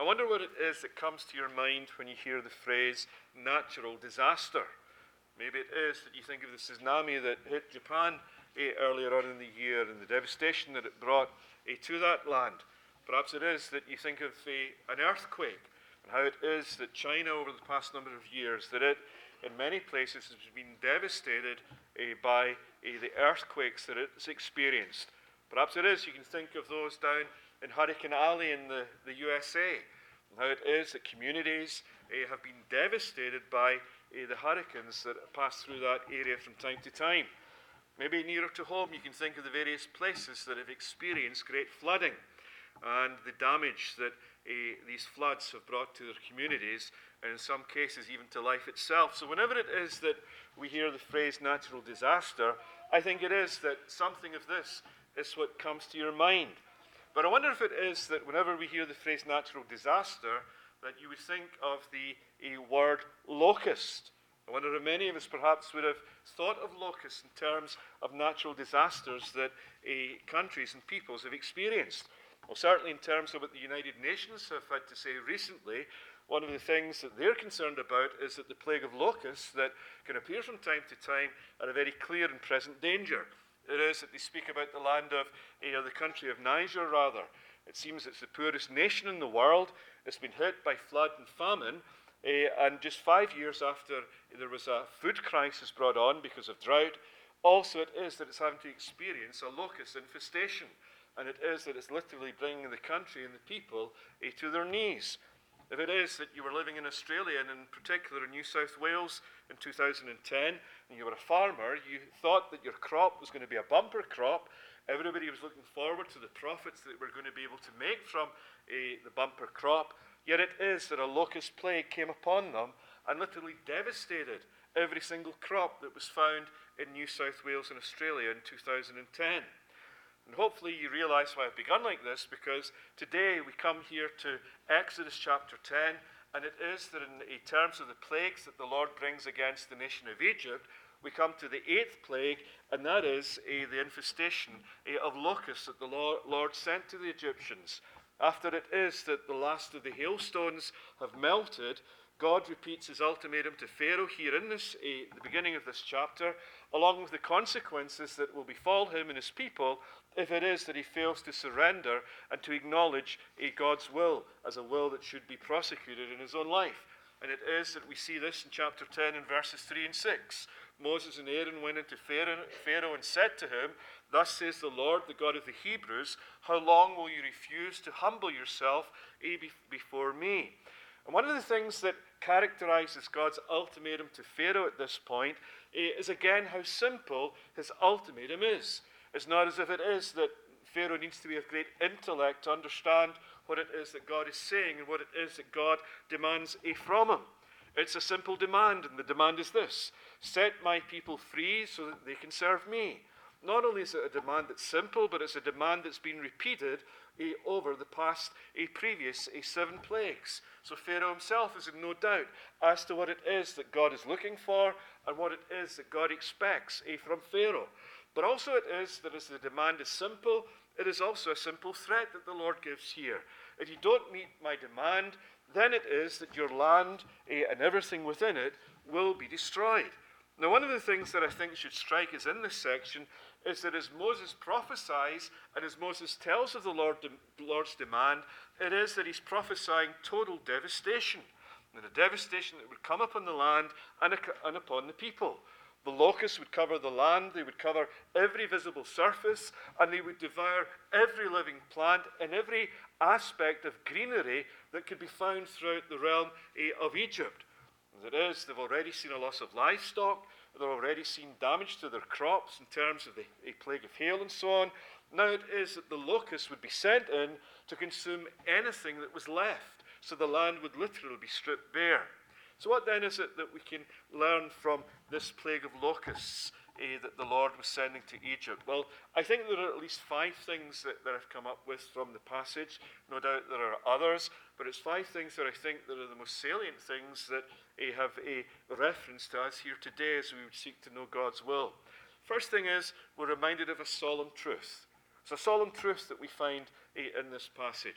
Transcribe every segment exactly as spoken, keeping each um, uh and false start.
I wonder what it is that comes to your mind when you hear the phrase natural disaster. Maybe it is that you think of the tsunami that hit Japan eh, earlier on in the year and the devastation that it brought eh, to that land. Perhaps it is that you think of eh, an earthquake and how it is that China over the past number of years, that it in many places has been devastated eh, by eh, the earthquakes that it's experienced. Perhaps it is you can think of those down in Hurricane Alley in the, the U S A, and how it is that communities eh, have been devastated by eh, the hurricanes that pass through that area from time to time. Maybe nearer to home you can think of the various places that have experienced great flooding and the damage that eh, these floods have brought to their communities, and in some cases even to life itself. So whenever it is that we hear the phrase natural disaster, I think it is that something of this is what comes to your mind. But I wonder if it is that whenever we hear the phrase natural disaster, that you would think of the a word locust. I wonder if many of us perhaps would have thought of locusts in terms of natural disasters that uh, countries and peoples have experienced. Well, certainly in terms of what the United Nations have had to say recently, one of the things that they're concerned about is that the plague of locusts that can appear from time to time are a very clear and present danger. It is that they speak about the land of, uh, the country of Niger, rather. It seems it's the poorest nation in the world. It's been hit by flood and famine, uh, and just five years after there was a food crisis brought on because of drought, also it is that it's having to experience a locust infestation, and it is that it's literally bringing the country and the people uh, to their knees. If it is that you were living in Australia, and in particular in New South Wales in two thousand ten, and you were a farmer, you thought that your crop was going to be a bumper crop. Everybody was looking forward to the profits that we're going to be able to make from uh, the bumper crop. Yet it is that a locust plague came upon them and literally devastated every single crop that was found in New South Wales and Australia in two thousand ten. And hopefully you realize why I've begun like this, because today we come here to Exodus chapter ten, and it is that in terms of the plagues that the Lord brings against the nation of Egypt, we come to the eighth plague, and that is uh, the infestation uh, of locusts that the Lord sent to the Egyptians. After it is that the last of the hailstones have melted, God repeats his ultimatum to Pharaoh here in this, uh, the beginning of this chapter, along with the consequences that will befall him and his people if it is that he fails to surrender and to acknowledge uh, God's will as a will that should be prosecuted in his own life. And it is that we see this in chapter ten in verses three and six. Moses and Aaron went into Pharaoh and said to him, "Thus says the Lord, the God of the Hebrews, how long will you refuse to humble yourself before me?" And one of the things that characterizes God's ultimatum to Pharaoh at this point is again how simple his ultimatum is. It's not as if it is that Pharaoh needs to be of great intellect to understand what it is that God is saying and what it is that God demands from him. It's a simple demand, and the demand is this: set my people free so that they can serve me. Not only is it a demand that's simple, but it's a demand that's been repeated eh, over the past eh, previous eh, seven plagues. So Pharaoh himself is in no doubt as to what it is that God is looking for and what it is that God expects eh, from Pharaoh. But also it is that as the demand is simple, it is also a simple threat that the Lord gives here. If you don't meet my demand, then it is that your land eh, and everything within it will be destroyed. Now, one of the things that I think should strike us in this section is that as Moses prophesies and as Moses tells of the Lord, the Lord's demand, it is that he's prophesying total devastation, and the devastation that would come upon the land and, and upon the people. The locusts would cover the land, they would cover every visible surface, and they would devour every living plant and every aspect of greenery that could be found throughout the realm of Egypt. As it is, they've already seen a loss of livestock, they've already seen damage to their crops in terms of the a plague of hail and so on. Now it is that the locusts would be sent in to consume anything that was left, so the land would literally be stripped bare. So what then is it that we can learn from this plague of locusts eh, that the Lord was sending to Egypt? Well, I think there are at least five things that, that I've come up with from the passage. No doubt there are others, but it's five things that I think that are the most salient things that eh, have a reference to us here today as we would seek to know God's will. First thing is, we're reminded of a solemn truth. It's a solemn truth that we find eh, in this passage.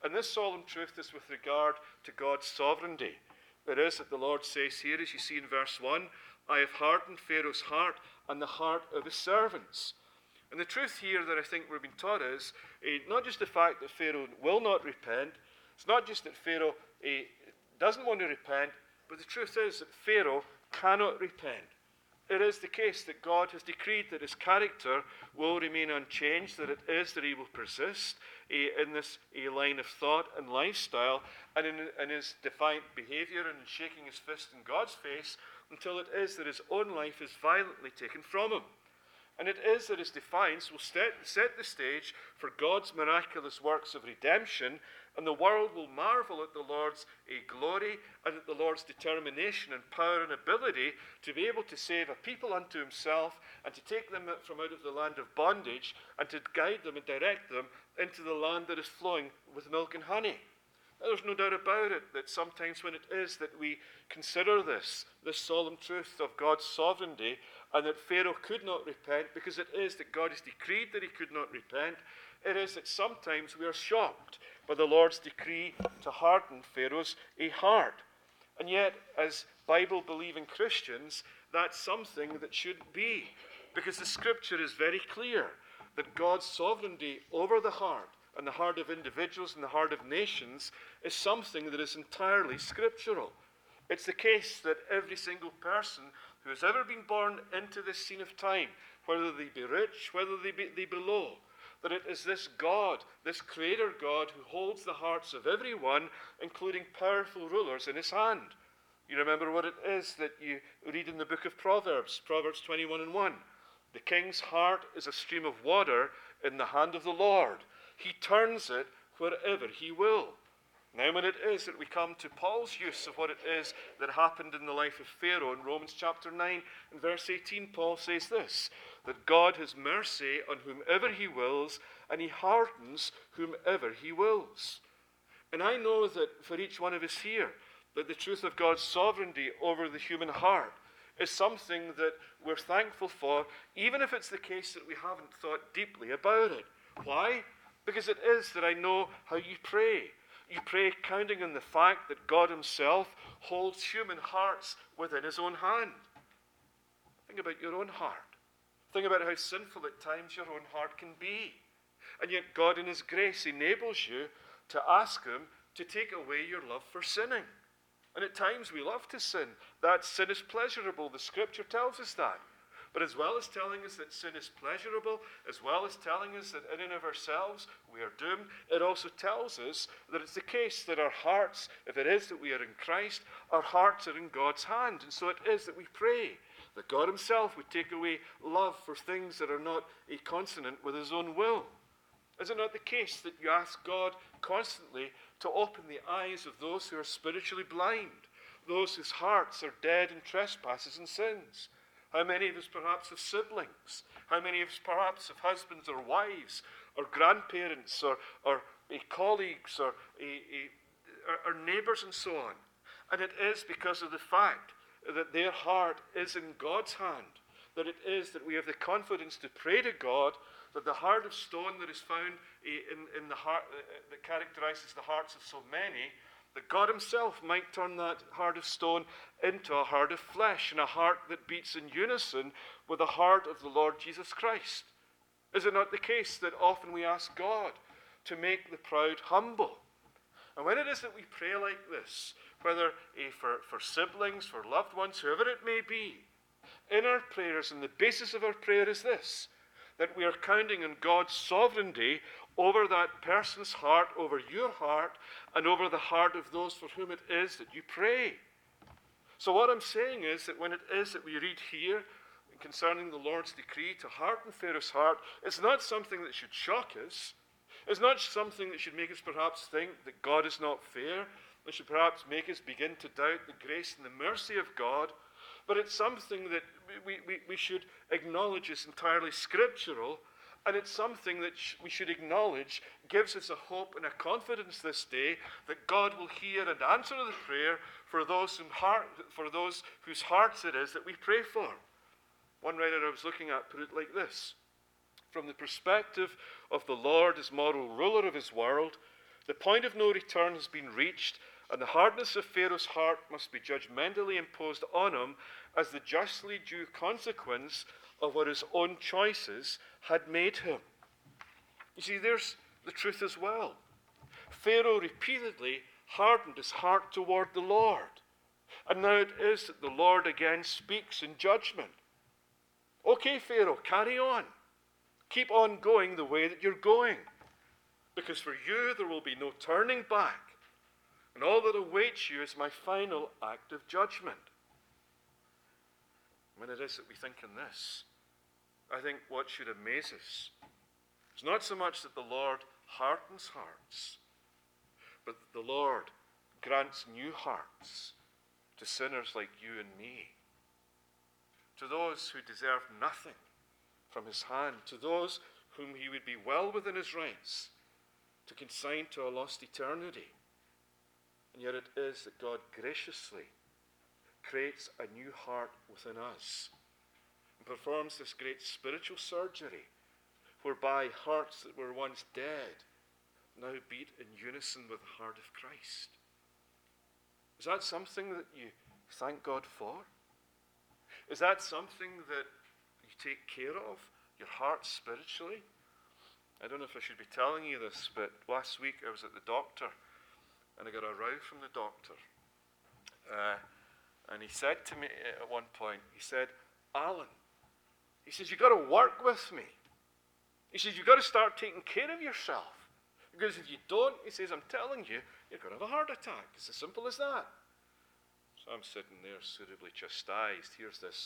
And this solemn truth is with regard to God's sovereignty. It is that the Lord says here, as you see in verse one, I have hardened Pharaoh's heart and the heart of his servants. And the truth here that I think we're being taught is eh, not just the fact that Pharaoh will not repent, it's not just that Pharaoh eh, doesn't want to repent, but the truth is that Pharaoh cannot repent. It is the case that God has decreed that his character will remain unchanged, that it is that he will persist uh, in this uh, line of thought and lifestyle, and in, in his defiant behavior and in shaking his fist in God's face, until it is that his own life is violently taken from him. And it is that his defiance will set, set the stage for God's miraculous works of redemption, and the world will marvel at the Lord's uh, glory and at the Lord's determination and power and ability to be able to save a people unto himself and to take them from out of the land of bondage and to guide them and direct them into the land that is flowing with milk and honey. Now, there's no doubt about it that sometimes when it is that we consider this, this solemn truth of God's sovereignty, and that Pharaoh could not repent because it is that God has decreed that he could not repent, it is that sometimes we are shocked by the Lord's decree to harden Pharaoh's a heart. And yet, as Bible-believing Christians, that's something that shouldn't be, because the Scripture is very clear that God's sovereignty over the heart and the heart of individuals and the heart of nations is something that is entirely scriptural. It's the case that every single person who has ever been born into this scene of time, whether they be rich, whether they be, they be low, that it is this God, this Creator God, who holds the hearts of everyone, including powerful rulers, in his hand. You remember what it is that you read in the book of Proverbs, Proverbs twenty-one and one. The king's heart is a stream of water in the hand of the Lord. He turns it wherever he will. Now, when it is that we come to Paul's use of what it is that happened in the life of Pharaoh in Romans chapter nine and verse eighteen, Paul says this, that God has mercy on whomever he wills, and he hardens whomever he wills. And I know that for each one of us here, that the truth of God's sovereignty over the human heart is something that we're thankful for, even if it's the case that we haven't thought deeply about it. Why? Because it is that I know how you pray. You pray counting on the fact that God himself holds human hearts within his own hand. Think about your own heart. Think about how sinful at times your own heart can be. And yet God in his grace enables you to ask him to take away your love for sinning. And at times we love to sin. That sin is pleasurable. The Scripture tells us that. But as well as telling us that sin is pleasurable, as well as telling us that in and of ourselves we are doomed, it also tells us that it's the case that our hearts, if it is that we are in Christ, our hearts are in God's hand. And so it is that we pray that God himself would take away love for things that are not a consonant with his own will. Is it not the case that you ask God constantly to open the eyes of those who are spiritually blind, those whose hearts are dead in trespasses and sins? How many of us perhaps have siblings? How many of us perhaps have husbands or wives or grandparents or, or uh, colleagues or, uh, uh, or, or neighbours and so on? And it is because of the fact that their heart is in God's hand, that it is that we have the confidence to pray to God, that the heart of stone that is found uh, in, in the heart uh, that characterizes the hearts of so many, that God himself might turn that heart of stone into a heart of flesh and a heart that beats in unison with the heart of the Lord Jesus Christ. Is it not the case that often we ask God to make the proud humble? And when it is that we pray like this, whether eh, for, for siblings, for loved ones, whoever it may be, in our prayers, and the basis of our prayer is this, that we are counting on God's sovereignty over that person's heart, over your heart, and over the heart of those for whom it is that you pray. So what I'm saying is that when it is that we read here concerning the Lord's decree to harden Pharaoh's heart, it's not something that should shock us. It's not something that should make us perhaps think that God is not fair. It should perhaps make us begin to doubt the grace and the mercy of God. But it's something that we, we, we should acknowledge is entirely scriptural. And it's something that sh- we should acknowledge gives us a hope and a confidence this day that God will hear and answer the prayer for those, whom heart, for those whose hearts it is that we pray for. One writer I was looking at put it like this: from the perspective of the Lord as moral ruler of his world, The point of no return has been reached, and the hardness of Pharaoh's heart must be judgmentally imposed on him as the justly due consequence of what his own choices had made him. You see, there's the truth as well. Pharaoh repeatedly hardened his heart toward the Lord. And now it is that the Lord again speaks in judgment. Okay, Pharaoh, carry on. Keep on going the way that you're going. Because for you there will be no turning back. And all that awaits you is my final act of judgment. When it is that we think in this, I think what should amaze us is not so much that the Lord hardens hearts, but that the Lord grants new hearts to sinners like you and me, to those who deserve nothing from his hand, to those whom he would be well within his rights to consign to a lost eternity. And yet it is that God graciously creates a new heart within us and performs this great spiritual surgery whereby hearts that were once dead now beat in unison with the heart of Christ. Is that something that you thank God for? Is that something that you take care of, your heart spiritually? I don't know if I should be telling you this, but last week I was at the doctor and I got a row from the doctor. Uh, and he said to me at one point, he said, Alan, he says, you've got to work with me. He says, you've got to start taking care of yourself. Because if you don't, he says, I'm telling you, you're going to have a heart attack. It's as simple as that. So I'm sitting there suitably chastised. Here's this,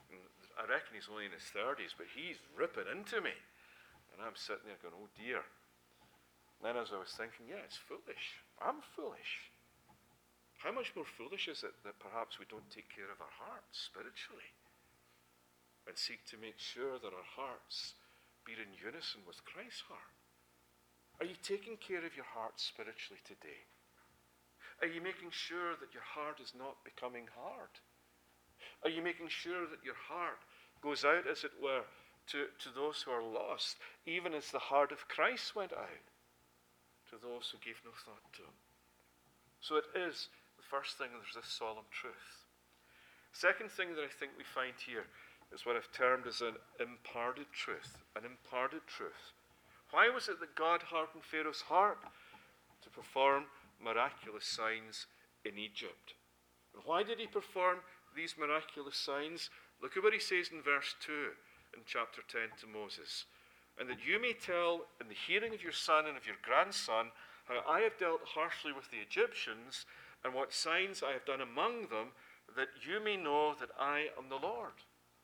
I reckon he's only in his thirties, but he's ripping into me. And I'm sitting there going, oh dear. And then as I was thinking, yeah, it's foolish. I'm foolish. How much more foolish is it that perhaps we don't take care of our hearts spiritually and seek to make sure that our hearts beat in unison with Christ's heart? Are you taking care of your heart spiritually today? Are you making sure that your heart is not becoming hard? Are you making sure that your heart goes out, as it were, to, to those who are lost, even as the heart of Christ went out to those who gave no thought to him? So it is the first thing, there's this solemn truth. Second thing that I think we find here is what I've termed as an imparted truth. An imparted truth. Why was it that God hardened Pharaoh's heart? To perform miraculous signs in Egypt. And why did he perform these miraculous signs? Look at what he says in verse two in chapter ten to Moses. And that you may tell in the hearing of your son and of your grandson how I have dealt harshly with the Egyptians and what signs I have done among them, that you may know that I am the Lord.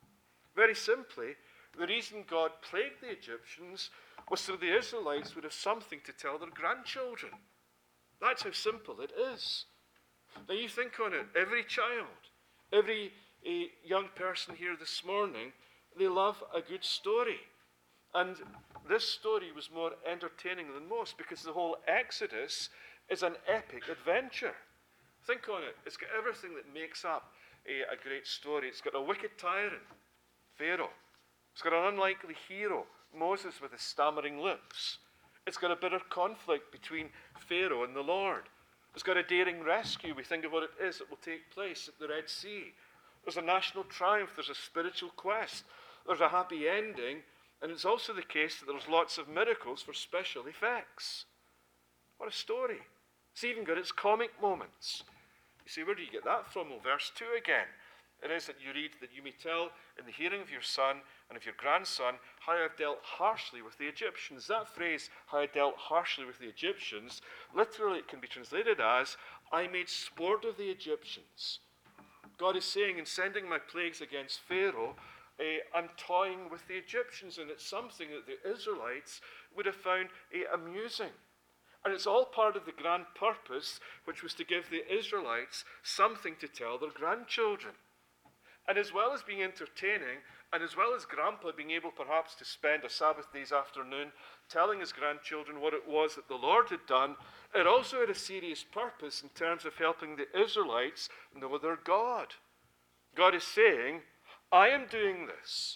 Very simply, the reason God plagued the Egyptians was so the Israelites would have something to tell their grandchildren. That's how simple it is. Now you think on it, every child, every a young person here this morning, they love a good story. And this story was more entertaining than most because the whole Exodus is an epic adventure. Think on it. It's got everything that makes up a, a great story. It's got a wicked tyrant, Pharaoh. It's got an unlikely hero, Moses with his stammering lips. It's got a bitter conflict between Pharaoh and the Lord. It's got a daring rescue. We think of what it is that will take place at the Red Sea. There's a national triumph. There's a spiritual quest. There's a happy ending. And it's also the case that there's lots of miracles for special effects. What a story. It's even got its comic moments. You see, where do you get that from? Well, verse two again. It is that you read that you may tell in the hearing of your son and of your grandson how I have dealt harshly with the Egyptians. That phrase, how I dealt harshly with the Egyptians, literally it can be translated as, I made sport of the Egyptians. God is saying in sending my plagues against Pharaoh, eh, I'm toying with the Egyptians, and it's something that the Israelites would have found eh, amusing. And it's all part of the grand purpose, which was to give the Israelites something to tell their grandchildren. And as well as being entertaining, and as well as Grandpa being able perhaps to spend a Sabbath day's afternoon telling his grandchildren what it was that the Lord had done, it also had a serious purpose in terms of helping the Israelites know their God. God is saying, I am doing this,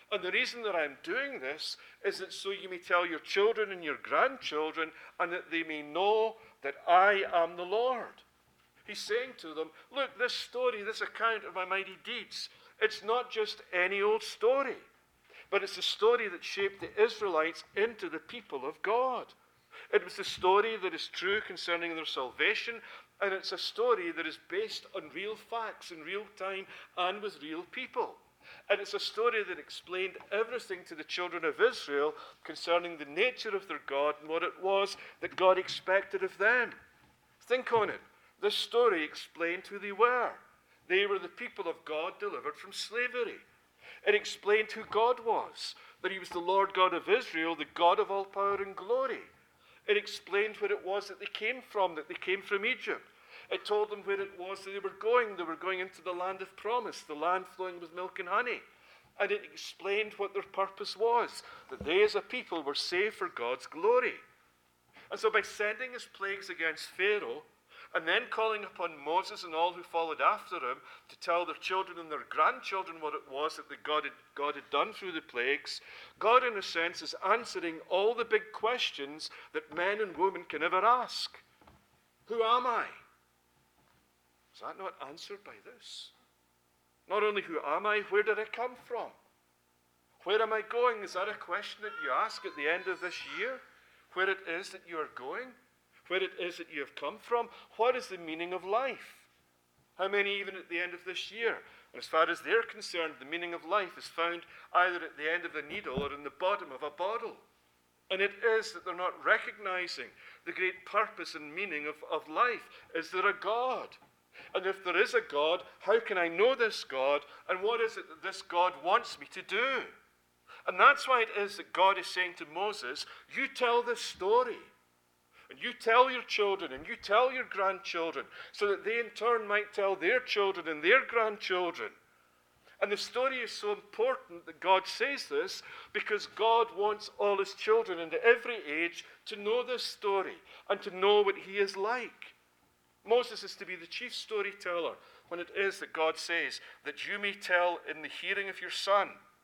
And the reason that I'm doing this is that so you may tell your children and your grandchildren, and that they may know that I am the Lord. He's saying to them, look, this story, this account of my mighty deeds, it's not just any old story, but it's a story that shaped the Israelites into the people of God. It was a story that is true concerning their salvation, and it's a story that is based on real facts in real time and with real people. And it's a story that explained everything to the children of Israel concerning the nature of their God and what it was that God expected of them. Think on it. This story explained who they were. They were the people of God delivered from slavery. It explained who God was, that he was the Lord God of Israel, the God of all power and glory. It explained where it was that they came from, that they came from Egypt. It told them where it was that they were going. They were going into the land of promise, the land flowing with milk and honey. And it explained what their purpose was, that they as a people were saved for God's glory. And so by sending his plagues against Pharaoh, and then calling upon Moses and all who followed after him to tell their children and their grandchildren what it was that the God had, God had done through the plagues, God, in a sense, is answering all the big questions that men and women can ever ask. Who am I? Is that not answered by this? Not only who am I, where did I come from? Where am I going? Is that a question that you ask at the end of this year? Where it is that you are going? Where it is that you have come from? What is the meaning of life? How many, even at the end of this year? And as far as they're concerned, the meaning of life is found either at the end of a needle or in the bottom of a bottle. And it is that they're not recognizing the great purpose and meaning of, of life. Is there a God? And if there is a God, how can I know this God? And what is it that this God wants me to do? And that's why it is that God is saying to Moses, you tell this story. And you tell your children and you tell your grandchildren, so that they in turn might tell their children and their grandchildren. And the story is so important that God says this because God wants all his children in every age to know this story and to know what he is like. Moses is to be the chief storyteller when it is that God says that you may tell in the hearing of your son,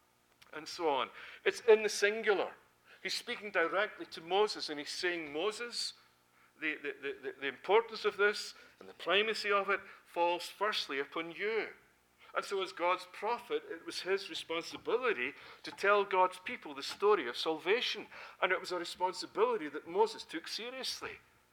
and so on. It's in the singular. He's speaking directly to Moses, and he's saying, Moses, the, the, the, the importance of this and the primacy of it falls firstly upon you. And so as God's prophet, it was his responsibility to tell God's people the story of salvation. And it was a responsibility that Moses took seriously.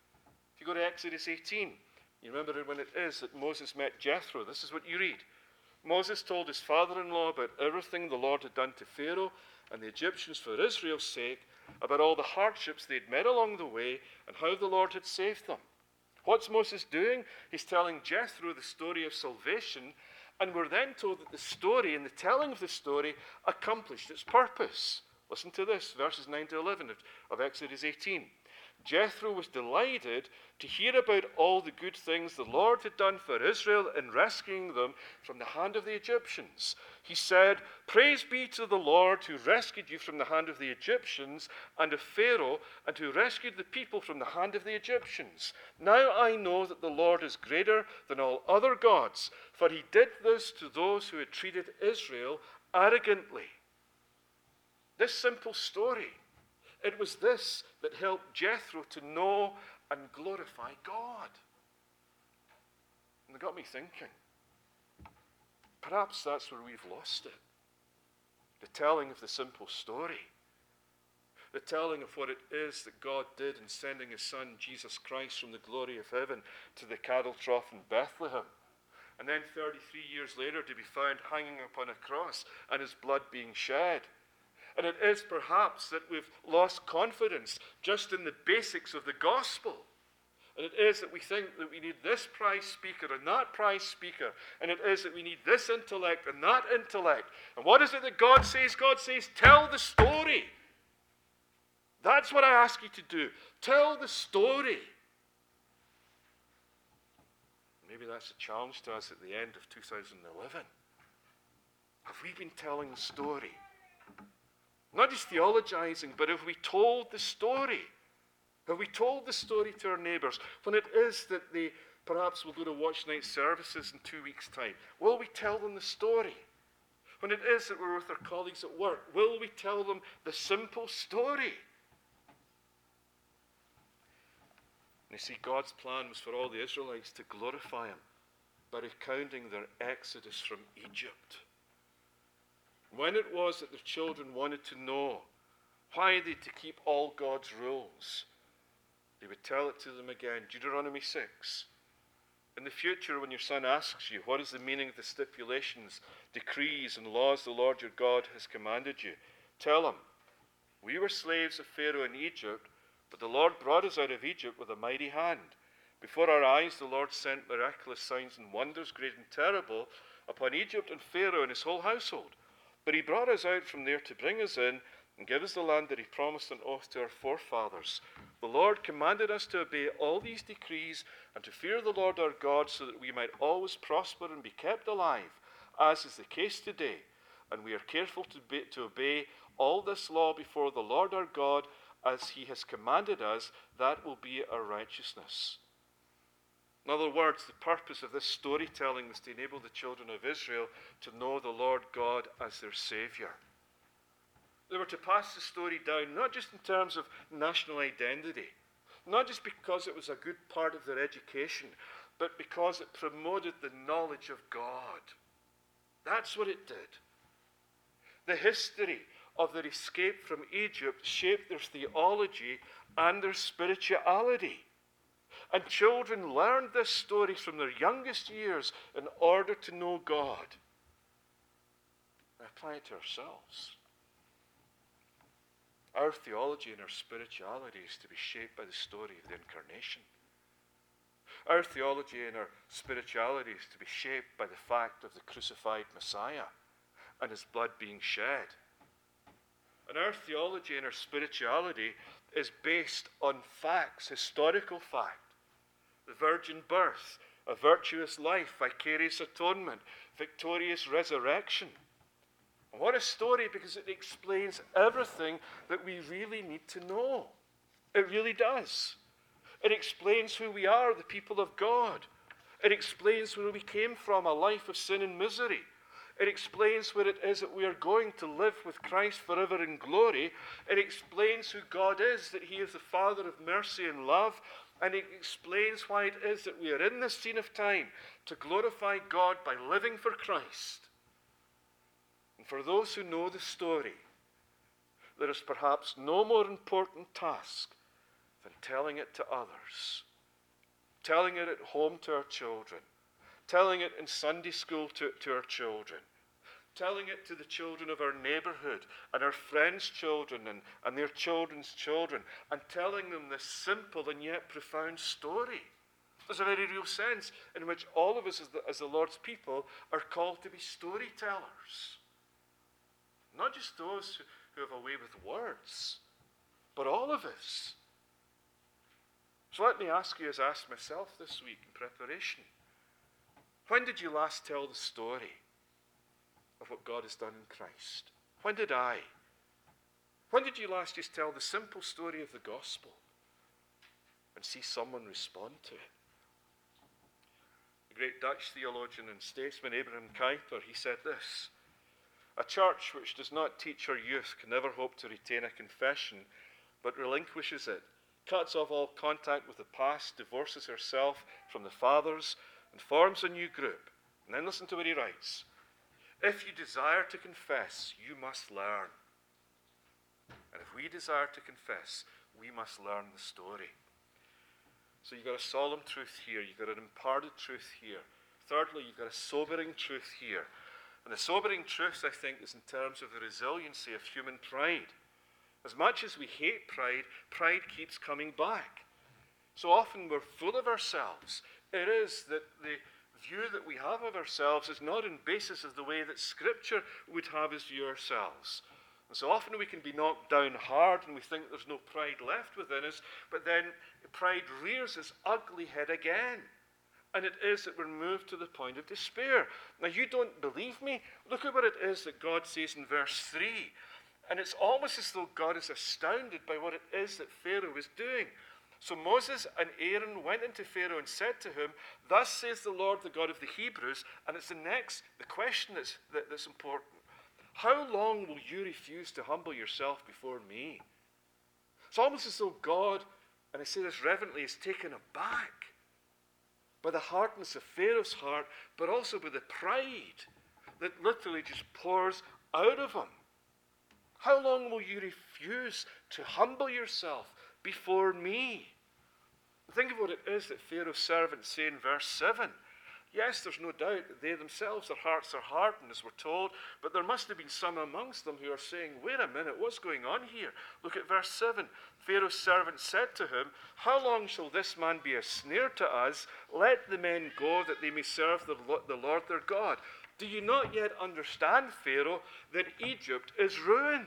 If you go to Exodus eighteen, you remember when it is that Moses met Jethro. This is what you read. Moses told his father-in-law about everything the Lord had done to Pharaoh and the Egyptians for Israel's sake, about all the hardships they'd met along the way and how the Lord had saved them. What's Moses doing? He's telling Jethro the story of salvation, and we're then told that the story and the telling of the story accomplished its purpose. Listen to this, verses nine to eleven of, of Exodus eighteen. Jethro was delighted to hear about all the good things the Lord had done for Israel in rescuing them from the hand of the Egyptians. He said, praise be to the Lord who rescued you from the hand of the Egyptians and of Pharaoh, and who rescued the people from the hand of the Egyptians. Now I know that the Lord is greater than all other gods, for he did this to those who had treated Israel arrogantly. This simple story, it was this that helped Jethro to know and glorify God. And it got me thinking, perhaps that's where we've lost it. The telling of the simple story. The telling of what it is that God did in sending his son, Jesus Christ, from the glory of heaven to the cattle trough in Bethlehem. And then thirty-three years later to be found hanging upon a cross and his blood being shed. And it is perhaps that we've lost confidence just in the basics of the gospel. And it is that we think that we need this prize speaker and that prize speaker. And it is that we need this intellect and that intellect. And what is it that God says? God says, tell the story. That's what I ask you to do. Tell the story. Maybe that's a challenge to us at the end of two thousand eleven. Have we been telling the story? Not just theologizing, but have we told the story? Have we told the story to our neighbors when it is that they perhaps will go to watch night services in two weeks' time? Will we tell them the story? When it is that we're with our colleagues at work, will we tell them the simple story? And you see, God's plan was for all the Israelites to glorify him by recounting their exodus from Egypt. When it was that their children wanted to know why they to keep all God's rules, they would tell it to them again. Deuteronomy six. In the future, when your son asks you, what is the meaning of the stipulations, decrees, and laws the Lord your God has commanded you, tell him, we were slaves of Pharaoh in Egypt, but the Lord brought us out of Egypt with a mighty hand. Before our eyes the Lord sent miraculous signs and wonders, great and terrible, upon Egypt and Pharaoh and his whole household. But he brought us out from there to bring us in and give us the land that he promised on oath to our forefathers. The Lord commanded us to obey all these decrees and to fear the Lord our God, so that we might always prosper and be kept alive, as is the case today. And we are careful to, be, to obey all this law before the Lord our God, as he has commanded us. That will be our righteousness. In other words, the purpose of this storytelling was to enable the children of Israel to know the Lord God as their Saviour. They were to pass the story down, not just in terms of national identity, not just because it was a good part of their education, but because it promoted the knowledge of God. That's what it did. The history of their escape from Egypt shaped their theology and their spirituality. And children learned this story from their youngest years in order to know God. I apply it to ourselves. Our theology and our spirituality is to be shaped by the story of the incarnation. Our theology and our spirituality is to be shaped by the fact of the crucified Messiah and his blood being shed. And our theology and our spirituality is based on facts, historical fact. The virgin birth, a virtuous life, vicarious atonement, victorious resurrection. And what a story, because it explains everything that we really need to know. It really does. It explains who we are, the people of God. It explains where we came from, a life of sin and misery. It explains where it is that we are going to live with Christ forever in glory. It explains who God is, that he is the Father of mercy and love. And it explains why it is that we are in this scene of time to glorify God by living for Christ. And for those who know the story, there is perhaps no more important task than telling it to others. Telling it at home to our children. Telling it in Sunday school to, to our children. Telling it to the children of our neighborhood and our friends' children and, and their children's children. And telling them this simple and yet profound story. There's a very real sense in which all of us as the, as the Lord's people are called to be storytellers. Not just those who, who have a way with words, but all of us. So let me ask you, as I asked myself this week in preparation, when did you last tell the story of what God has done in Christ? When did I? When did you last just tell the simple story of the gospel and see someone respond to it? The great Dutch theologian and statesman Abraham Kuyper, he said this: a church which does not teach her youth can never hope to retain a confession, but relinquishes it, cuts off all contact with the past, divorces herself from the fathers, and forms a new group. And then listen to what he writes. If you desire to confess, you must learn. And if we desire to confess, we must learn the story. So you've got a solemn truth here. You've got an imparted truth here. Thirdly, you've got a sobering truth here. And the sobering truth, I think, is in terms of the resiliency of human pride. As much as we hate pride, pride keeps coming back. So often we're full of ourselves. It is that the view that we have of ourselves is not on basis of the way that Scripture would have us view ourselves. And so often we can be knocked down hard and we think there's no pride left within us, but then pride rears its ugly head again. And it is that we're moved to the point of despair. Now, you don't believe me? Look at what it is that God says in verse three. And it's almost as though God is astounded by what it is that Pharaoh is doing. So Moses and Aaron went into Pharaoh and said to him, thus says the Lord, the God of the Hebrews. And it's the next, the question that's, that, that's important. How long will you refuse to humble yourself before me? It's almost as though God, and I say this reverently, is taken aback by the hardness of Pharaoh's heart, but also by the pride that literally just pours out of him. How long will you refuse to humble yourself before me? Think of what it is that Pharaoh's servants say in verse seven. Yes, there's no doubt that they themselves, their hearts are hardened, as we're told, but there must have been some amongst them who are saying, wait a minute, what's going on here? Look at verse seven. Pharaoh's servant said to him, how long shall this man be a snare to us? Let the men go, that they may serve the Lord their God. Do you not yet understand, Pharaoh, that Egypt is ruined?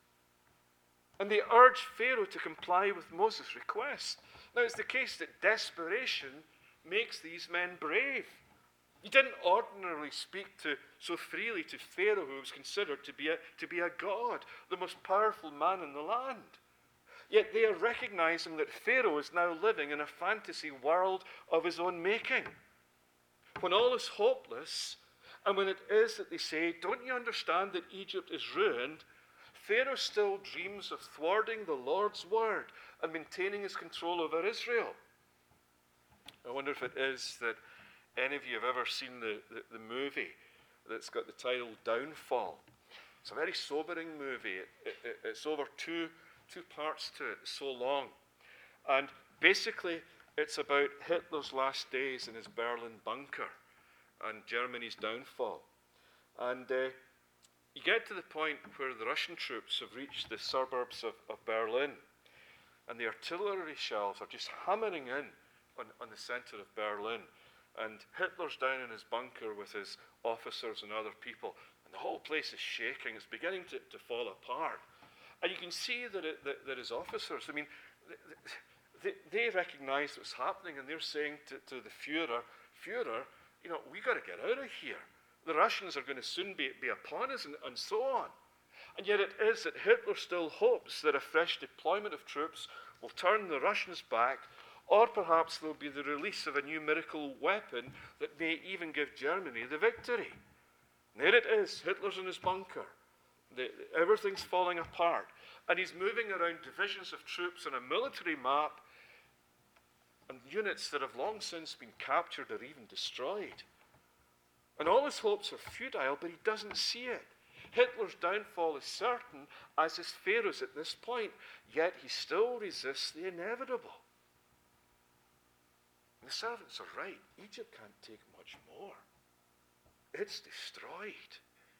And they urge Pharaoh to comply with Moses' request. Now, it's the case that desperation makes these men brave. He didn't ordinarily speak to, so freely to Pharaoh, who was considered to be, a, to be a god, the most powerful man in the land. Yet they are recognizing that Pharaoh is now living in a fantasy world of his own making. When all is hopeless, and when it is that they say, don't you understand that Egypt is ruined, Pharaoh still dreams of thwarting the Lord's word and maintaining his control over Israel. I wonder if it is that any of you have ever seen the, the, the movie that's got the title Downfall. It's a very sobering movie. It, it, it's over two, two parts to it, it's so long. And basically, it's about Hitler's last days in his Berlin bunker and Germany's downfall. And uh, you get to the point where the Russian troops have reached the suburbs of, of Berlin, and the artillery shells are just hammering in on, on the center of Berlin. And Hitler's down in his bunker with his officers and other people, and the whole place is shaking. It's beginning to, to fall apart. And you can see that, it, that, that his officers, I mean, they, they recognize what's happening, and they're saying to, to the Führer, Führer, you know, we got to get out of here. The Russians are going to soon be, be upon us, and, and so on. And yet it is that Hitler still hopes that a fresh deployment of troops will turn the Russians back, or perhaps there'll be the release of a new miracle weapon that may even give Germany the victory. And there it is, Hitler's in his bunker. The, everything's falling apart. And he's moving around divisions of troops on a military map, and units that have long since been captured or even destroyed. And all his hopes are futile, but he doesn't see it. Hitler's downfall is certain, as is Pharaoh's at this point, yet he still resists the inevitable. And the servants are right. Egypt can't take much more. It's destroyed.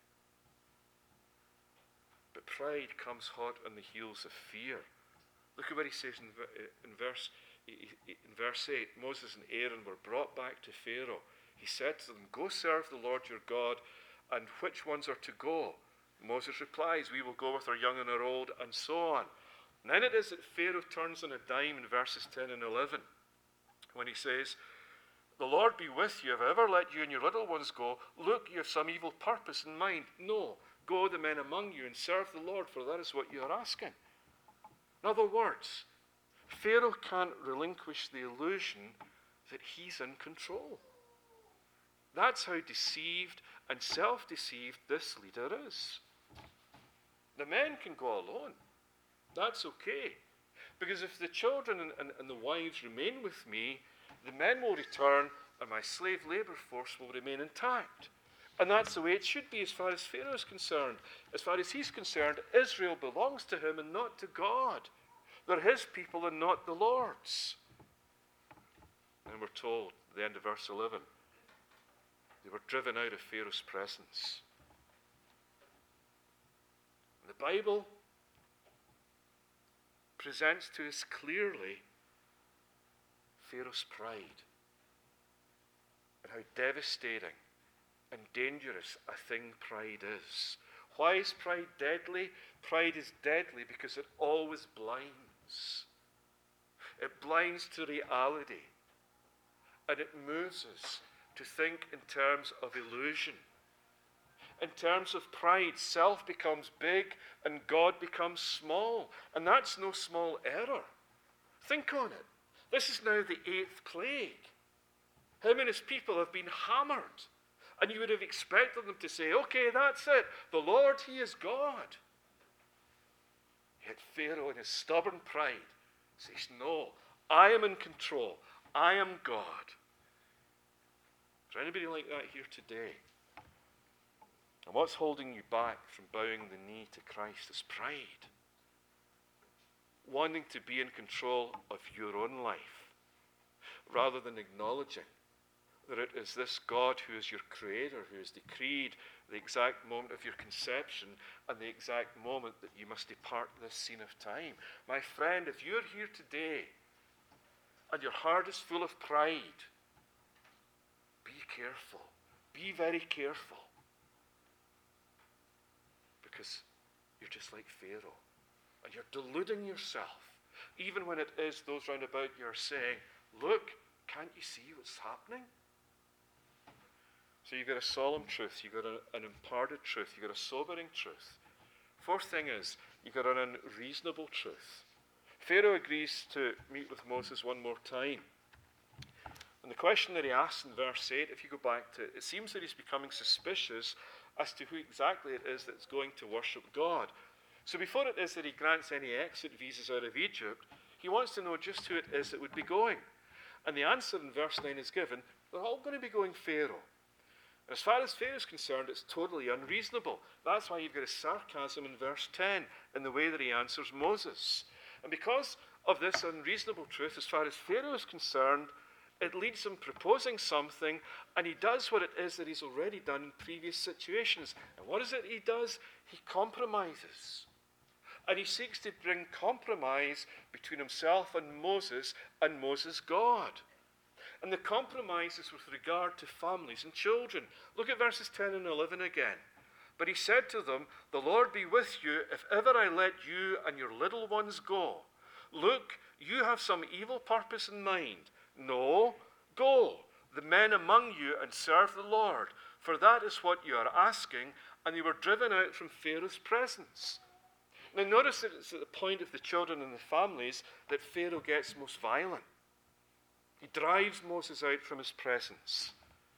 But pride comes hot on the heels of fear. Look at what he says in, in, verse, in verse eight. Moses and Aaron were brought back to Pharaoh. He said to them, go serve the Lord your God, and which ones are to go? Moses replies, we will go with our young and our old, and so on. And then it is that Pharaoh turns on a dime in verses ten and eleven, when he says, the Lord be with you. Have I ever let you and your little ones go? Look, you have some evil purpose in mind. No, go the men among you and serve the Lord, for that is what you are asking. In other words, Pharaoh can't relinquish the illusion that he's in control. That's how deceived and self-deceived this leader is. The men can go alone. That's okay. Because if the children and, and, and the wives remain with me, the men will return and my slave labor force will remain intact. And that's the way it should be as far as Pharaoh is concerned. As far as he's concerned, Israel belongs to him and not to God. They're his people and not the Lord's. And we're told at the end of verse eleven, they were driven out of Pharaoh's presence. The Bible presents to us clearly Pharaoh's pride and how devastating and dangerous a thing pride is. Why is pride deadly? Pride is deadly because it always blinds. It blinds to reality, and it moves us to think in terms of illusion. In terms of pride, self becomes big and God becomes small. And that's no small error. Think on it. This is now the eighth plague. Him and his people have been hammered And you would have expected them to say, okay, that's it. The Lord, he is God. Yet Pharaoh, in his stubborn pride, says, no, I am in control. I am God. Is there anybody like that here today? And what's holding you back from bowing the knee to Christ is pride. Wanting to be in control of your own life, rather than acknowledging that it is this God who is your creator, who has decreed the exact moment of your conception and the exact moment that you must depart this scene of time. My friend, if you're here today and your heart is full of pride, be careful. Be very careful. Because you're just like Pharaoh. And you're deluding yourself. Even when it is those round about you are saying, look, can't you see what's happening? So you've got a solemn truth, you've got a, an imparted truth, you've got a sobering truth. Fourth thing is, you've got an unreasonable truth. Pharaoh agrees to meet with Moses one more time. And the question that he asks in verse eight, if you go back to it, it seems that he's becoming suspicious as to who exactly it is that's going to worship God. So before it is that he grants any exit visas out of Egypt, he wants to know just who it is that would be going. And the answer in verse nine is given, they're all going to be going Pharaoh. And as far as Pharaoh is concerned, it's totally unreasonable. That's why you've got a sarcasm in verse ten in the way that he answers Moses. And because of this unreasonable truth, as far as Pharaoh is concerned, it leads him proposing something, and he does what it is that he's already done in previous situations. And what is it he does? He compromises. And he seeks to bring compromise between himself and Moses and Moses' God. And the compromise is with regard to families and children. Look at verses ten and eleven again. But he said to them, the Lord be with you if ever I let you and your little ones go. Look, you have some evil purpose in mind. No, go, the men among you, and serve the Lord, for that is what you are asking. And they were driven out from Pharaoh's presence. Now notice that it's at the point of the children and the families that Pharaoh gets most violent. He drives Moses out from his presence.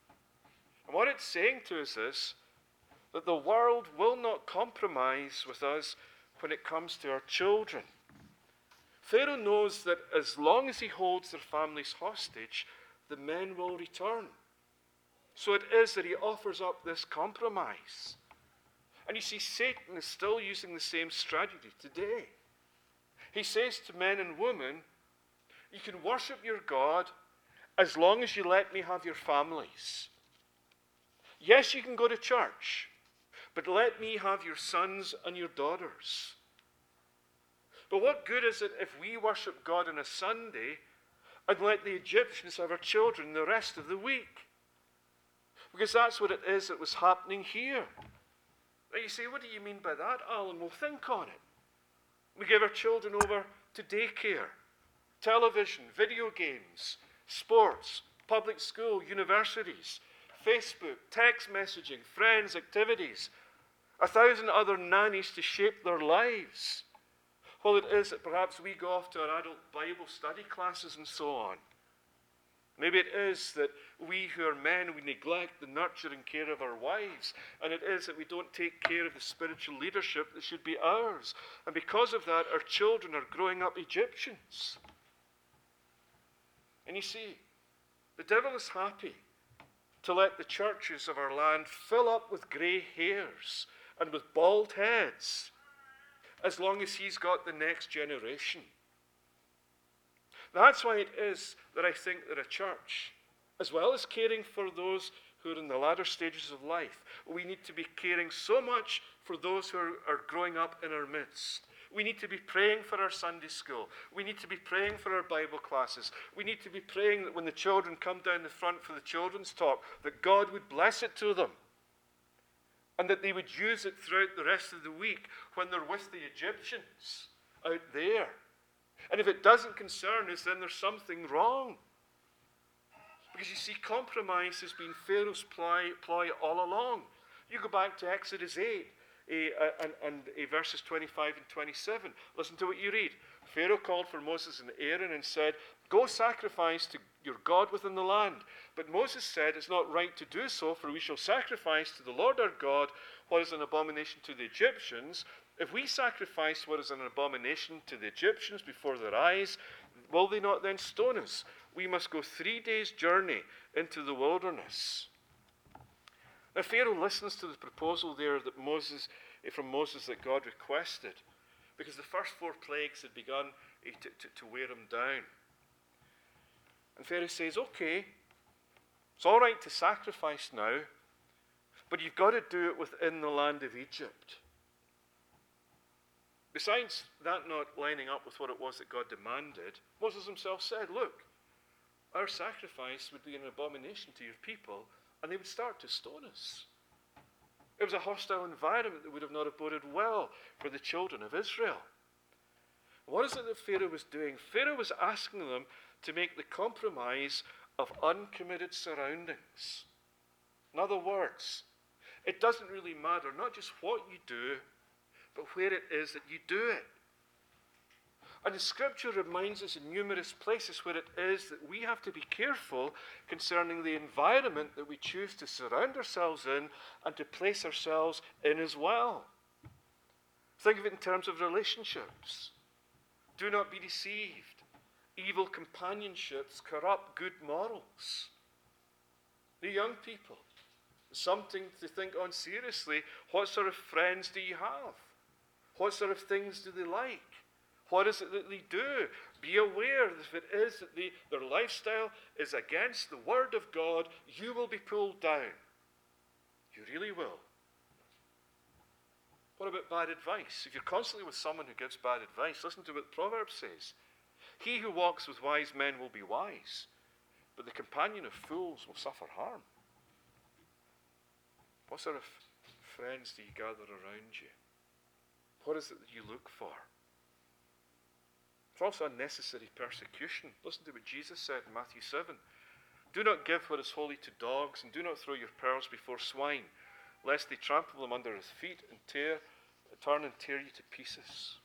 And what it's saying to us is that the world will not compromise with us when it comes to our children. Pharaoh knows that as long as he holds their families hostage, the men will return. So it is that he offers up this compromise. And you see, Satan is still using the same strategy today. He says to men and women, you can worship your God as long as you let me have your families. Yes, you can go to church, but let me have your sons and your daughters. But what good is it if we worship God on a Sunday and let the Egyptians have our children the rest of the week? Because that's what it is that was happening here. Now you say, what do you mean by that, Alan? Well, think on it. We give our children over to daycare, television, video games, sports, public school, universities, Facebook, text messaging, friends, activities, a thousand other nannies to shape their lives. Well, it is that perhaps we go off to our adult Bible study classes and so on. Maybe it is that we who are men, we neglect the nurture and care of our wives. And it is that we don't take care of the spiritual leadership that should be ours. And because of that, our children are growing up Egyptians. And you see, the devil is happy to let the churches of our land fill up with grey hairs and with bald heads, as long as he's got the next generation. That's why it is that I think that a church, as well as caring for those who are in the latter stages of life, we need to be caring so much for those who are, are growing up in our midst. We need to be praying for our Sunday school. We need to be praying for our Bible classes. We need to be praying that when the children come down the front for the children's talk, that God would bless it to them. And that they would use it throughout the rest of the week when they're with the Egyptians out there. And if it doesn't concern us, then there's something wrong. Because you see, compromise has been Pharaoh's ploy, ploy all along. You go back to Exodus eight uh, and, and uh, verses twenty-five and twenty-seven. Listen to what you read. Pharaoh called for Moses and Aaron and said, go sacrifice to your God within the land. But Moses said, it's not right to do so, for we shall sacrifice to the Lord our God what is an abomination to the Egyptians. If we sacrifice what is an abomination to the Egyptians before their eyes, will they not then stone us? We must go three days' journey into the wilderness. Now Pharaoh listens to the proposal there that Moses, from Moses that God requested, because the first four plagues had begun to, to, to wear him down. And Pharaoh says, okay, it's all right to sacrifice now, but you've got to do it within the land of Egypt. Besides that not lining up with what it was that God demanded, Moses himself said, look, our sacrifice would be an abomination to your people, and they would start to stone us. It was a hostile environment that would have not have boded well for the children of Israel. What is it that Pharaoh was doing? Pharaoh was asking them to make the compromise of uncommitted surroundings. In other words, it doesn't really matter not just what you do, but where it is that you do it. And the scripture reminds us in numerous places where it is that we have to be careful concerning the environment that we choose to surround ourselves in and to place ourselves in as well. Think of it in terms of relationships. Do not be deceived. Evil companionships corrupt good morals. The young people, something to think on seriously. What sort of friends do you have? What sort of things do they like? What is it that they do? Be aware that if it is that they, their lifestyle is against the word of God, you will be pulled down. You really will. What about bad advice? If you're constantly with someone who gives bad advice, listen to what Proverbs says. He who walks with wise men will be wise, but the companion of fools will suffer harm. What sort of friends do you gather around you? What is it that you look for? It's also unnecessary persecution. Listen to what Jesus said in Matthew seven. Do not give what is holy to dogs, and do not throw your pearls before swine, lest they trample them under his feet and tear, turn and tear you to pieces.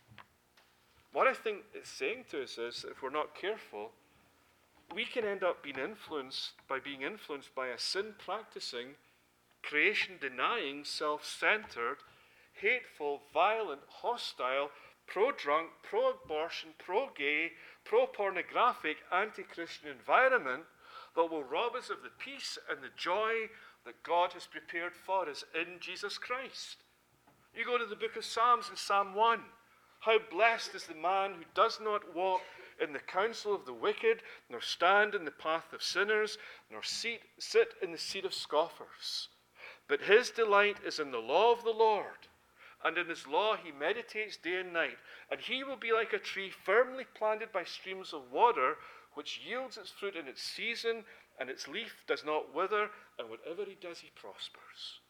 What I think it's saying to us is that if we're not careful, we can end up being influenced by being influenced by a sin-practicing, creation-denying, self-centered, hateful, violent, hostile, pro-drunk, pro-abortion, pro-gay, pro-pornographic, anti-Christian environment that will rob us of the peace and the joy that God has prepared for us in Jesus Christ. You go to the book of Psalms in Psalm one. How blessed is the man who does not walk in the counsel of the wicked, nor stand in the path of sinners, nor seat, sit in the seat of scoffers. But his delight is in the law of the Lord, and in his law he meditates day and night. And he will be like a tree firmly planted by streams of water, which yields its fruit in its season, and its leaf does not wither, and whatever he does, he prospers.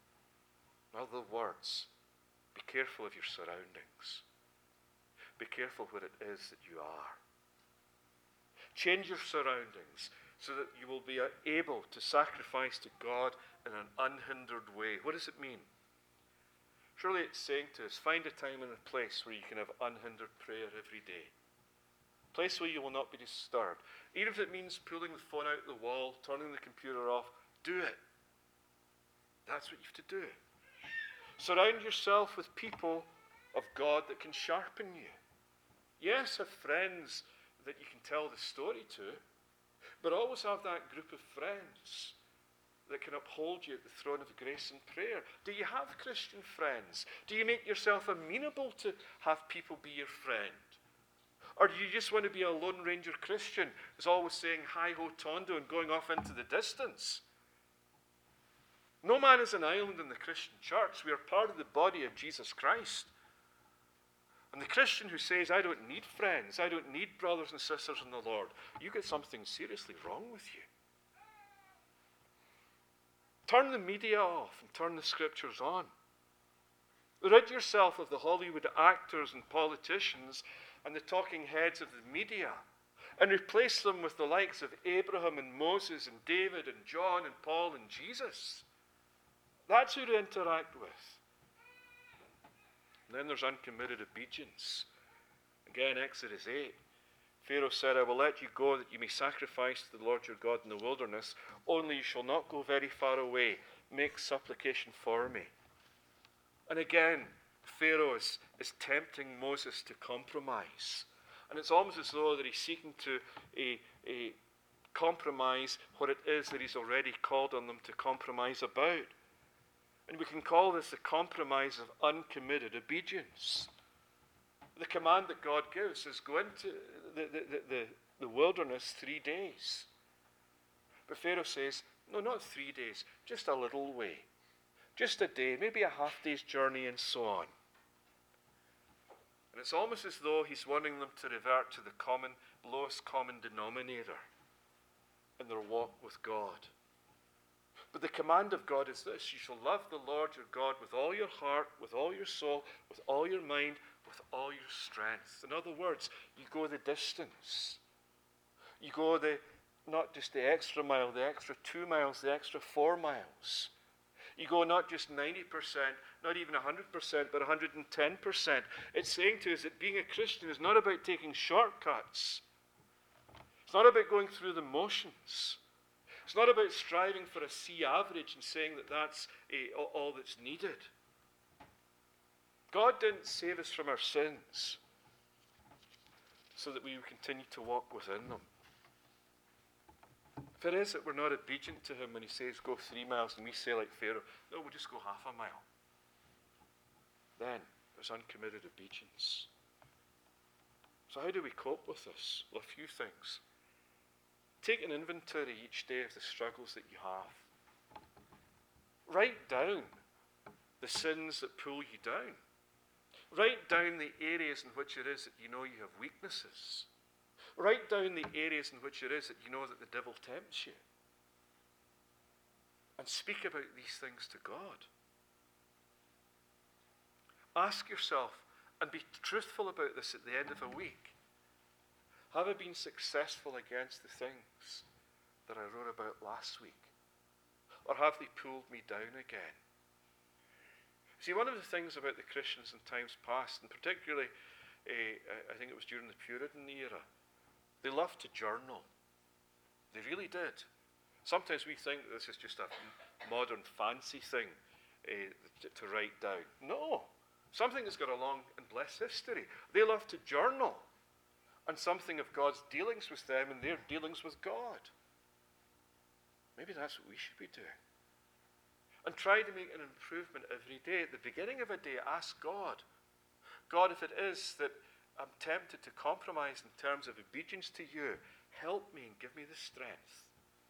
In other words, be careful of your surroundings. Be careful what it is that you are. Change your surroundings so that you will be able to sacrifice to God in an unhindered way. What does it mean? Surely it's saying to us, find a time and a place where you can have unhindered prayer every day. A place where you will not be disturbed. Even if it means pulling the phone out the wall, turning the computer off, do it. That's what you have to do. Surround yourself with people of God that can sharpen you. Yes, have friends that you can tell the story to, but always have that group of friends that can uphold you at the throne of grace and prayer. Do you have Christian friends? Do you make yourself amenable to have people be your friend? Or do you just want to be a Lone Ranger Christian who's always saying hi-ho tondo and going off into the distance? No man is an island in the Christian church. We are part of the body of Jesus Christ. And the Christian who says, I don't need friends, I don't need brothers and sisters in the Lord, you get something seriously wrong with you. Turn the media off and turn the scriptures on. Rid yourself of the Hollywood actors and politicians and the talking heads of the media, and replace them with the likes of Abraham and Moses and David and John and Paul and Jesus. That's who to interact with. And then there's uncommitted obedience. Again, Exodus eight. Pharaoh said, I will let you go that you may sacrifice to the Lord your God in the wilderness, only you shall not go very far away. Make supplication for me. And again, Pharaoh is, is tempting Moses to compromise. And it's almost as though that he's seeking to a, a compromise what it is that he's already called on them to compromise about. And we can call this the compromise of uncommitted obedience. The command that God gives is go into the, the, the, the, the wilderness three days. But Pharaoh says, no, not three days, just a little way. Just a day, maybe a half day's journey and so on. And it's almost as though he's wanting them to revert to the common, lowest common denominator in their walk with God. But the command of God is this: you shall love the Lord your God with all your heart, with all your soul, with all your mind, with all your strength. In other words, you go the distance. You go the, not just the extra mile, the extra two miles, the extra four miles. You go not just ninety percent, not even one hundred percent, but one hundred ten percent. It's saying to us that being a Christian is not about taking shortcuts. It's not about going through the motions. It's not about striving for a C average and saying that that's a, all that's needed. God didn't save us from our sins so that we would continue to walk within them. If it is that we're not obedient to him when he says go three miles and we say like Pharaoh, no, we'll just go half a mile, then there's uncommitted obedience. So how do we cope with this? Well, a few things. Take an inventory each day of the struggles that you have. Write down the sins that pull you down. Write down the areas in which it is that you know you have weaknesses. Write down the areas in which it is that you know that the devil tempts you. And speak about these things to God. Ask yourself, and be truthful about this at the end of a week. Have I been successful against the things that I wrote about last week? Or have they pulled me down again? See, one of the things about the Christians in times past, and particularly, uh, I think it was during the Puritan era, they loved to journal. They really did. Sometimes we think that this is just a modern fancy thing uh, to, to write down. No. Something that's got a long and blessed history. They love to journal. And something of God's dealings with them and their dealings with God. Maybe that's what we should be doing. And try to make an improvement every day. At the beginning of a day, ask God, God, if it is that I'm tempted to compromise in terms of obedience to you, help me and give me the strength.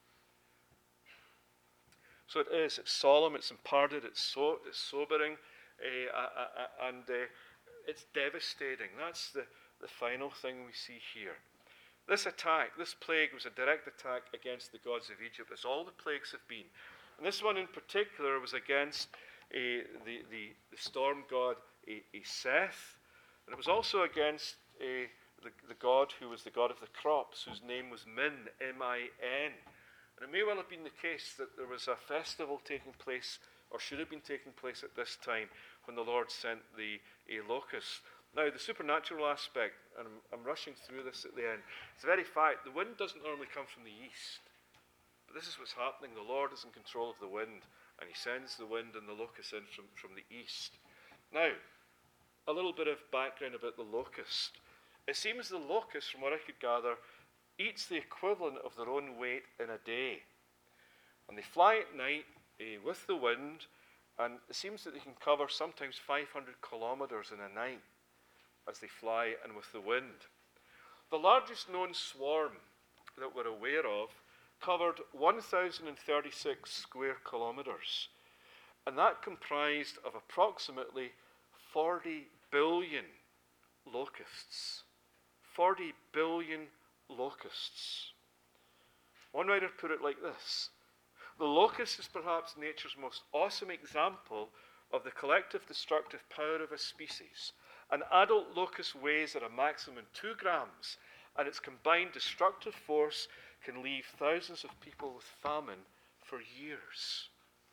So it is, it's solemn, it's imparted, it's, so, it's sobering, uh, uh, uh, and uh, it's devastating. That's the The final thing we see here. This attack, this plague was a direct attack against the gods of Egypt, as all the plagues have been. And this one in particular was against uh, the, the, the storm god uh, uh, Seth. And it was also against uh, the, the god who was the god of the crops, whose name was Min, M I N. And it may well have been the case that there was a festival taking place, or should have been taking place at this time, when the Lord sent the uh, locusts. Now, the supernatural aspect, and I'm, I'm rushing through this at the end, it's a very fact. The wind doesn't normally come from the east. But this is what's happening. The Lord is in control of the wind, and he sends the wind and the locusts in from, from the east. Now, a little bit of background about the locust. It seems the locust, from what I could gather, eats the equivalent of their own weight in a day. And they fly at night uh, with the wind, and it seems that they can cover sometimes five hundred kilometers in a night as they fly and with the wind. The largest known swarm that we're aware of covered one thousand thirty-six square kilometers, and that comprised of approximately forty billion locusts. forty billion locusts. One writer put it like this: the locust is perhaps nature's most awesome example of the collective destructive power of a species. An adult locust weighs at a maximum two grams, and its combined destructive force can leave thousands of people with famine for years.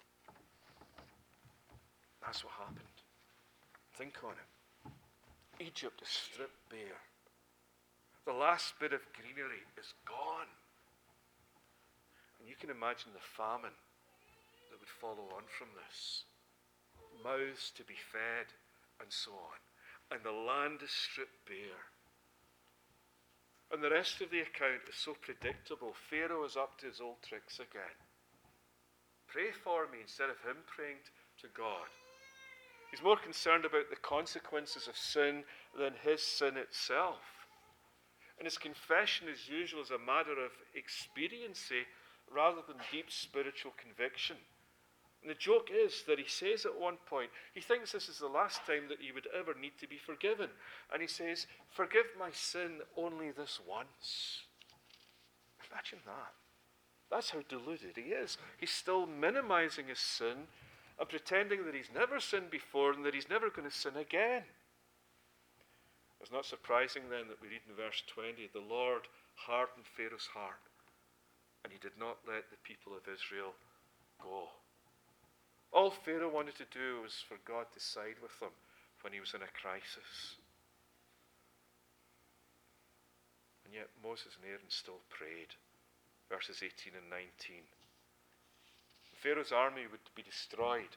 That's what happened. Think on it. Egypt is stripped bare. The last bit of greenery is gone. And you can imagine the famine that would follow on from this. Mouths to be fed, and so on. And the land is stripped bare. And the rest of the account is so predictable. Pharaoh is up to his old tricks again. Pray for me instead of him praying to God. He's more concerned about the consequences of sin than his sin itself. And his confession, as usual, is a matter of expediency rather than deep spiritual conviction. And the joke is that he says at one point, he thinks this is the last time that he would ever need to be forgiven. And he says, forgive my sin only this once. Imagine that. That's how deluded he is. He's still minimizing his sin and pretending that he's never sinned before and that he's never going to sin again. It's not surprising then that we read in verse twenty, the Lord hardened Pharaoh's heart, and he did not let the people of Israel go. All Pharaoh wanted to do was for God to side with them when he was in a crisis. And yet Moses and Aaron still prayed. Verses eighteen and nineteen. Pharaoh's army would be destroyed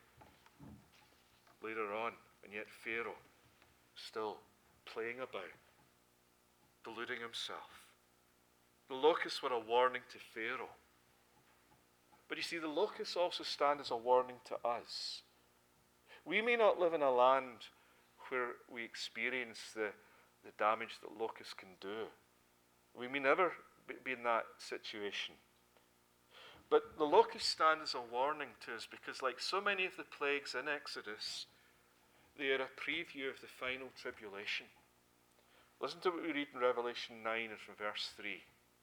later on, and yet Pharaoh still playing about, deluding himself. The locusts were a warning to Pharaoh. But you see, the locusts also stand as a warning to us. We may not live in a land where we experience the, the damage that locusts can do. We may never be in that situation. But the locusts stand as a warning to us because, like so many of the plagues in Exodus, they are a preview of the final tribulation. Listen to what we read in Revelation nine and from verse three.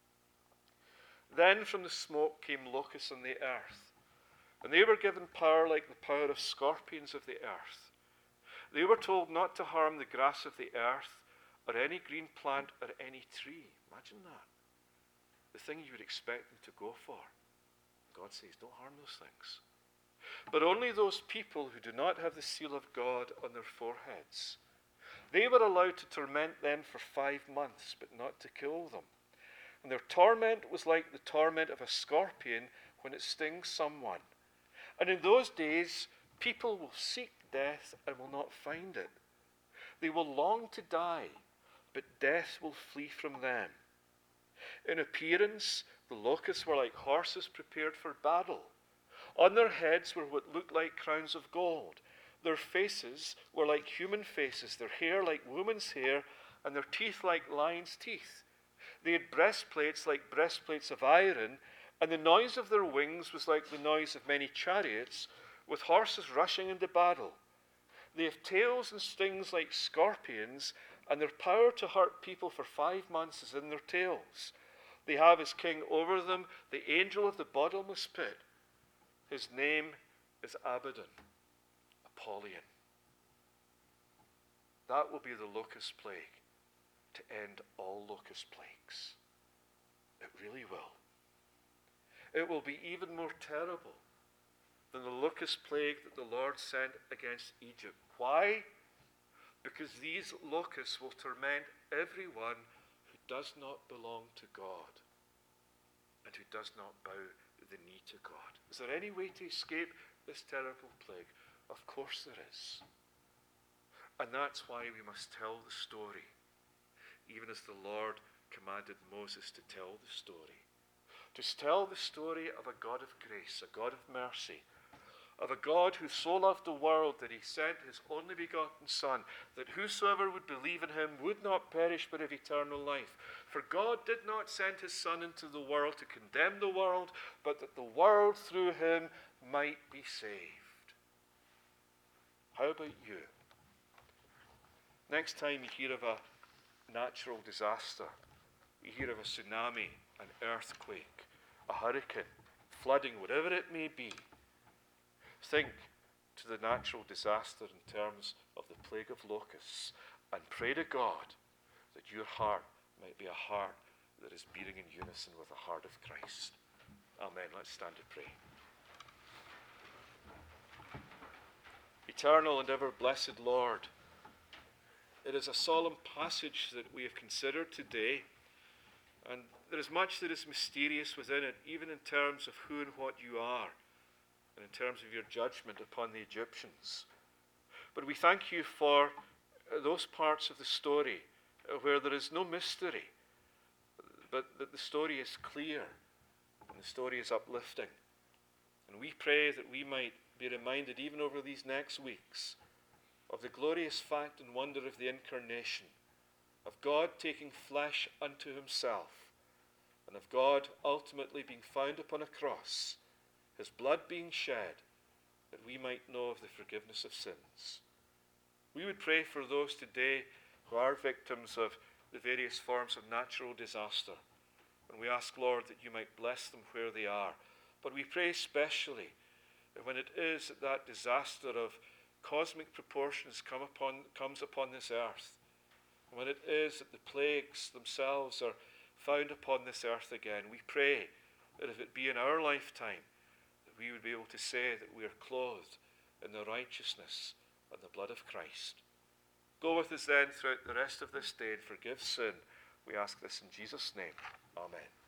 Then from the smoke came locusts on the earth, and they were given power like the power of scorpions of the earth. They were told not to harm the grass of the earth, or any green plant, or any tree. Imagine that. The thing you would expect them to go for. God says, don't harm those things. But only those people who do not have the seal of God on their foreheads. They were allowed to torment them for five months, but not to kill them. And their torment was like the torment of a scorpion when it stings someone. And in those days, people will seek death and will not find it. They will long to die, but death will flee from them. In appearance, the locusts were like horses prepared for battle. On their heads were what looked like crowns of gold. Their faces were like human faces, their hair like woman's hair, and their teeth like lions' teeth. They had breastplates like breastplates of iron, and the noise of their wings was like the noise of many chariots, with horses rushing into battle. They have tails and stings like scorpions, and their power to hurt people for five months is in their tails. They have as king over them the angel of the bottomless pit. His name is Abaddon, Apollyon. That will be the locust plague to end all locust plagues. It really will. It will be even more terrible than the locust plague that the Lord sent against Egypt. Why? Because these locusts will torment everyone who does not belong to God and who does not bow the knee to God. Is there any way to escape this terrible plague? Of course there is. And that's why we must tell the story, even as the Lord commanded Moses to tell the story. To tell the story of a God of grace, a God of mercy, of a God who so loved the world that he sent his only begotten Son, that whosoever would believe in him would not perish but have eternal life. For God did not send his Son into the world to condemn the world, but that the world through him might be saved. How about you? Next time you hear of a natural disaster, you hear of a tsunami, an earthquake, a hurricane, flooding, whatever it may be, think to the natural disaster in terms of the plague of locusts and pray to God that your heart might be a heart that is beating in unison with the heart of Christ. Amen. Let's stand to pray. Eternal and ever blessed Lord, it is a solemn passage that we have considered today, And there is much that is mysterious within it, even in terms of who and what you are, and in terms of your judgment upon the Egyptians. But we thank you for those parts of the story where there is no mystery, but that the story is clear and the story is uplifting. And we pray that we might be reminded, even over these next weeks, of the glorious fact and wonder of the incarnation, of God taking flesh unto himself, and of God ultimately being found upon a cross, his blood being shed, that we might know of the forgiveness of sins. We would pray for those today who are victims of the various forms of natural disaster. And we ask, Lord, that you might bless them where they are. But we pray especially that when it is that that disaster of cosmic proportions come upon, comes upon this earth, when it is that the plagues themselves are found upon this earth again, we pray that if it be in our lifetime, that we would be able to say that we are clothed in the righteousness and the blood of Christ. Go with us then throughout the rest of this day and forgive sin. We ask this in Jesus' name. Amen.